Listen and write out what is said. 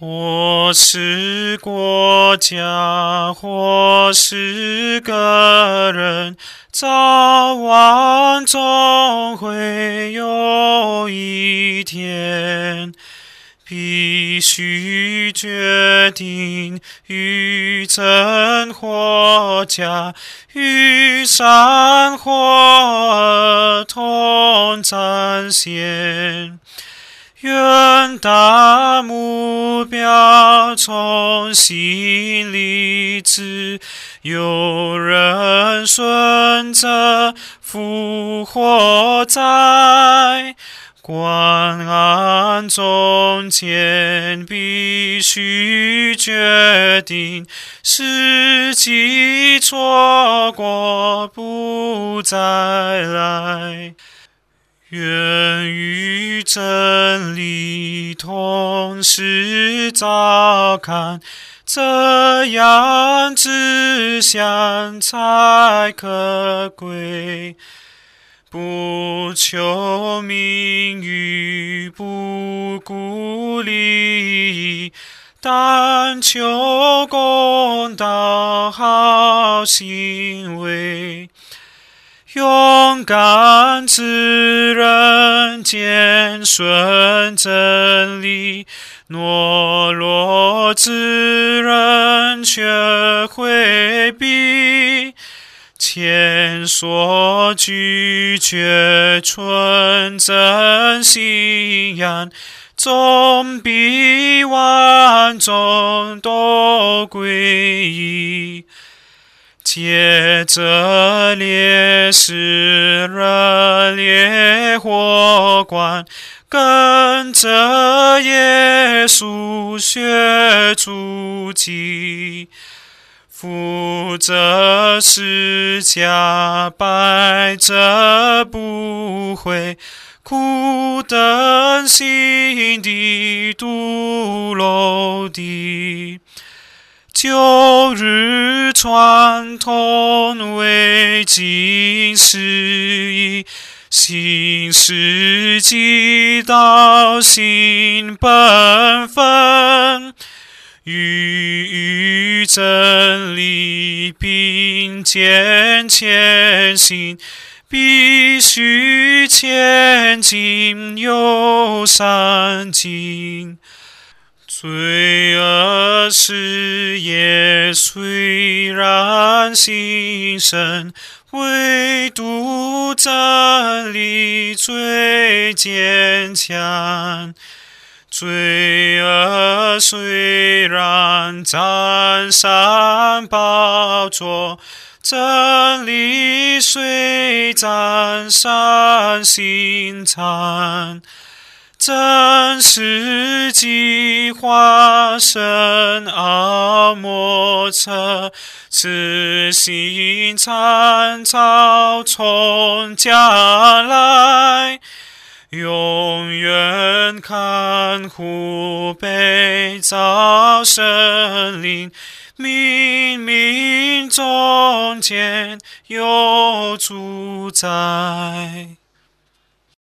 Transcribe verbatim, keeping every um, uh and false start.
或是国家，或是个人，早晚总会有一天，必须决定与真或假，与善或恶同战线。远大目标从心里指，有人顺着复活在关安中间，必须决定时机错过不再来。愿与真理同时照看，这样志向才可贵。不求名誉，不顾利益，但求公道好行为。勇敢之人坚顺真理，懦弱之人却回避。前所拒绝纯真信仰，总比万众都归依。借着烈士热烈火光，跟着耶稣学足迹，负着十架摆着不悔，苦等心的镀楼地。旧日传统未尽事宜，新世纪道新本分，与真理并肩前行，必须前进又上进。罪恶事业虽然兴盛，唯独真理最坚强。罪恶虽然占上宝座，真理虽占上心肠。真实计划深奥莫测，此心参照从将来，永远看护被造生灵，冥冥中间有主宰。